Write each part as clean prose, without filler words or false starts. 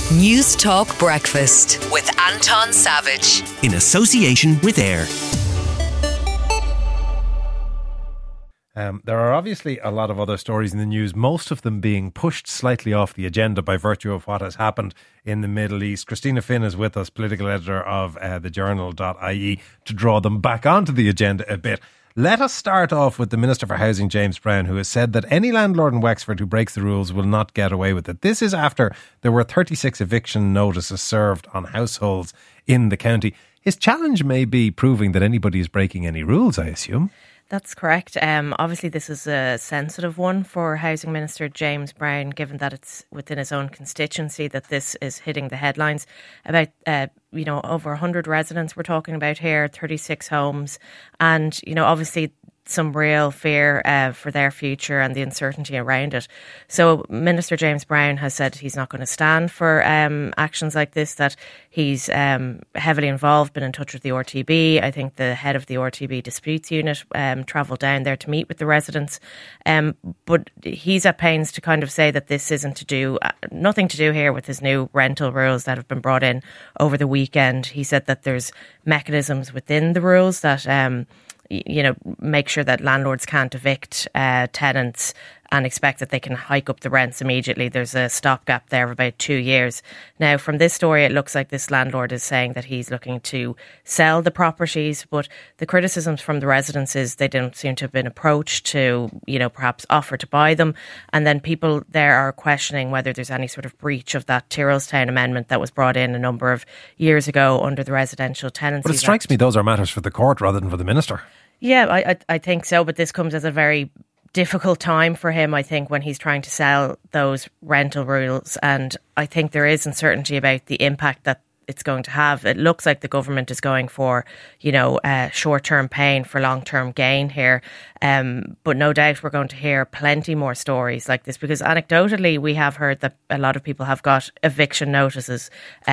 News Talk Breakfast with Anton Savage. In association with AIR. There are obviously a lot of other stories in the news, most of them being pushed slightly off the agenda by virtue of what has happened in the Middle East. Christina Finn is with us, political editor of thejournal.ie, to draw them back onto the agenda a bit. Let us start off with the Minister for Housing, James Browne, who has said that any landlord in Wexford who breaks the rules will not get away with it. This is after there were 36 eviction notices served on households in the county. His challenge may be proving that anybody is breaking any rules, I assume. That's correct. Obviously, this is a sensitive one for Housing Minister James Browne, given that it's within his own constituency that this is hitting the headlines. About, over 100 residents we're talking about here, 36 homes. And, obviously some real fear for their future and the uncertainty around it. So Minister James Browne has said he's not going to stand for actions like this, that he's heavily involved, been in touch with the RTB. I think the head of the RTB disputes unit travelled down there to meet with the residents. But he's at pains to kind of say that this isn't nothing to do here with his new rental rules that have been brought in over the weekend. He said that there's mechanisms within the rules that make sure that landlords can't evict tenants and expect that they can hike up the rents immediately. There's a stopgap there of about 2 years. Now, from this story, it looks like this landlord is saying that he's looking to sell the properties, but the criticisms from the residents is they don't seem to have been approached to, perhaps offer to buy them. And then people there are questioning whether there's any sort of breach of that Tyrrellstown amendment that was brought in a number of years ago under the Residential Tenancies But it strikes Act. me those are matters for the court rather than for the minister. Yeah, I think so, but this comes as a very difficult time for him, I think, when he's trying to sell those rental rules. And I think there is uncertainty about the impact that it's going to have. It looks like the government is going for, short-term pain for long-term gain here. But no doubt we're going to hear plenty more stories like this, because anecdotally we have heard that a lot of people have got eviction notices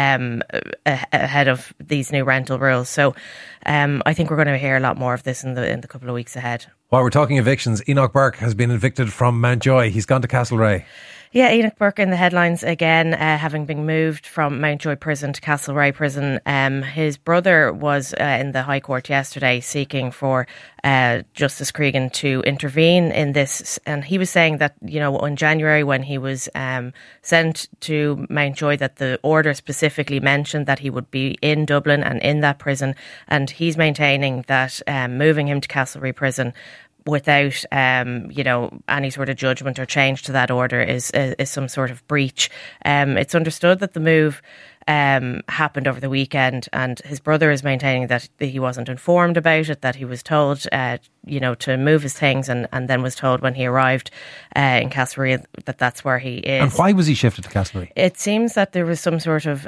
ahead of these new rental rules. So I think we're going to hear a lot more of this in the couple of weeks ahead. While we're talking evictions, Enoch Burke has been evicted from Mountjoy. He's gone to Castlereagh. Yeah, Enoch Burke in the headlines again, having been moved from Mountjoy Prison to Castlereagh Prison. His brother was in the High Court yesterday seeking for Justice Cregan to intervene in this. And he was saying that, in January when he was sent to Mountjoy, that the order specifically mentioned that he would be in Dublin and in that prison. And he's maintaining that moving him to Castlereagh Prison without, any sort of judgment or change to that order is some sort of breach. It's understood that the move happened over the weekend, and his brother is maintaining that he wasn't informed about it, that he was told, to move his things, and then was told when he arrived in Castlereagh that that's where he is. And why was he shifted to Castlereagh? It seems that there was some sort of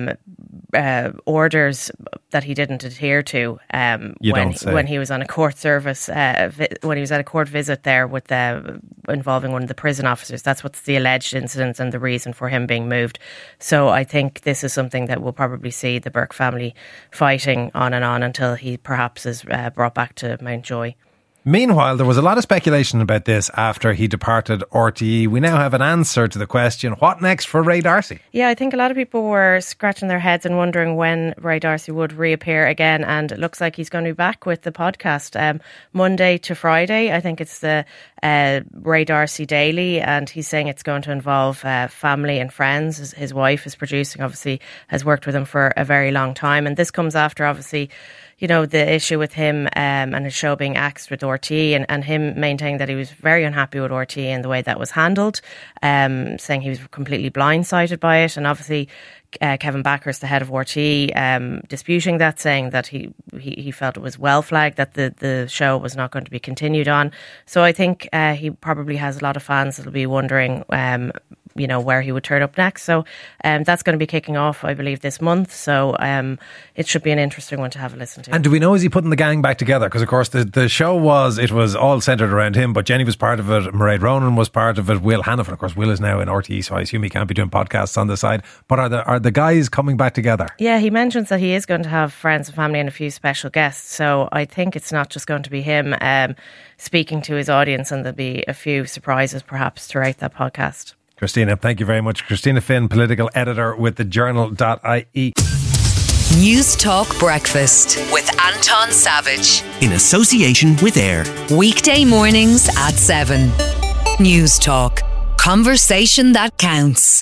orders that he didn't adhere to when he was on a court service, when he was at a court visit there with involving one of the prison officers. That's what's the alleged incident and the reason for him being moved. So I think this is something that we'll probably see the Burke family fighting on and on until he perhaps is brought back to Mountjoy. Meanwhile, there was a lot of speculation about this after he departed RTE. We now have an answer to the question, what next for Ray D'Arcy? Yeah, I think a lot of people were scratching their heads and wondering when Ray D'Arcy would reappear again, and it looks like he's going to be back with the podcast Monday to Friday. I think it's the Ray D'Arcy Daily, and he's saying it's going to involve family and friends. His wife is producing, obviously has worked with him for a very long time, and this comes after obviously the issue with him and his show being axed with RTE, and him maintaining that he was very unhappy with RTE and the way that was handled, saying he was completely blindsided by it. And obviously Kevin Bakhurst, the head of RTE, disputing that, saying that he felt it was well flagged that the show was not going to be continued on. So I think he probably has a lot of fans that'll be wondering where he would turn up next. So that's going to be kicking off, I believe, this month. So it should be an interesting one to have a listen to. And do we know, is he putting the gang back together? Because of course the show was all centred around him, but Jenny was part of it, Mairead Ronan was part of it, Will Hannafin, of course. Will is now in RTE, so I assume he can't be doing podcasts on the side. But are the guys coming back together? Yeah, he mentions that he is going to have friends and family and a few special guests. So I think it's not just going to be him speaking to his audience, and there'll be a few surprises perhaps throughout that podcast. Christina, thank you very much. Christina Finn, political editor with the Journal.ie. News Talk Breakfast with Anton Savage. In association with AIR. Weekday mornings at 7. News Talk. Conversation that counts.